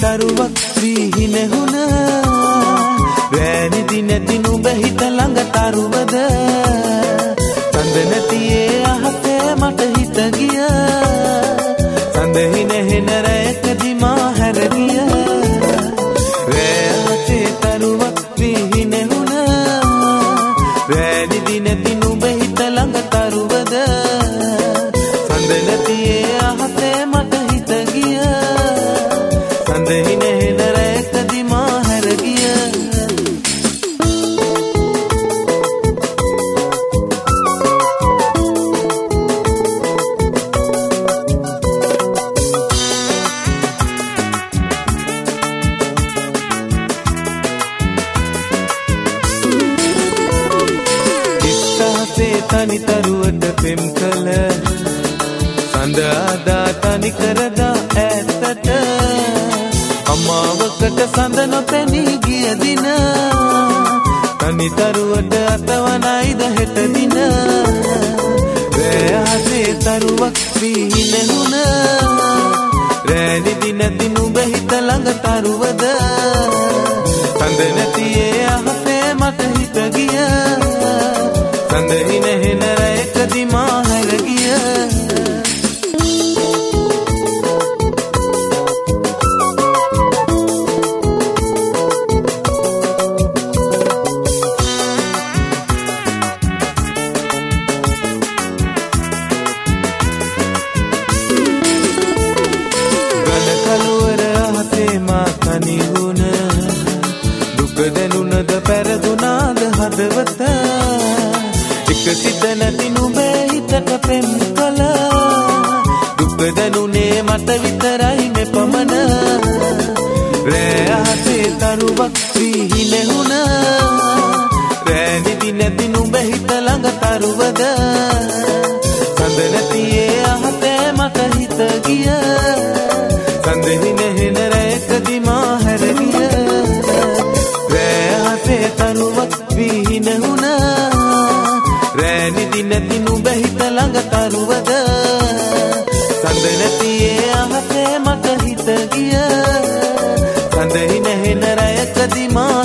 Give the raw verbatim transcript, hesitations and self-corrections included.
තරුවක් වීහිනෙහුණ වැනිදි නැති නුඹ හිත ළඟ තරුවද සඳ නැතියේ අහසේ මට හිත ගිය සඳහි නැහෙන රැයකදී මා හැර ගිය වැයසේ තරුවක් වීහිනෙහුණ වැනිදි නැති නුඹ හිත ළඟ තරුවද සඳ නැතියේ අහසේ මට හිත ගිය සඳහි නැහෙන රැයකදී මා හැර ගිය තනි තරුවට පෙම් කළ සඳ ආදා තනි කරදා ඈතට අමාවකට සඳ නොපැනී ගිය දින තනි තරුවට අතවනයිද හෙට දින රැයහසේ තරුවක් වීහිනෙහුණ රැනිදි නැති නුඹ හිත ළඟ තරුවද සඳ නැතියේ අහසේ මට හිත ගිය සඳහි නැහෙන රැයකදී මා හැර ගිය ගන කළුවර අහසේ මා තනි වුණ දුක දැනුණද පැරදුනාද හදවත එක සිත නැති නුඹේ හිතට පෙම් කළා දුක දැනුනේ මට විතරයි මෙපමණ රෑ අහසේ තරුවක් වීහිනෙහුණ රැනිදි නැති නුඹේ හිත ළඟ තරුවද සඳ නැතියේ අහසේ මට හිත ගිය සඳහි නැහෙන රැයකදී මා හැර ගිය රෑ අහසේ තරුවක් වීහිනෙහුණ රැනිදි නැති නුඹ හිත ළඟ තරුවද සඳ නැතියේ අහසේ මට හිත ගිය සඳහි නැහෙන රැයකදී මා